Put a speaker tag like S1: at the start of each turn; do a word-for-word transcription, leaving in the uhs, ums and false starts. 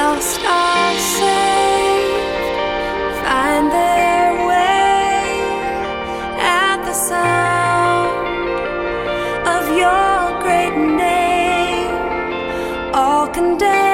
S1: lost are saved, find their way at the sound of your great name, all condemned.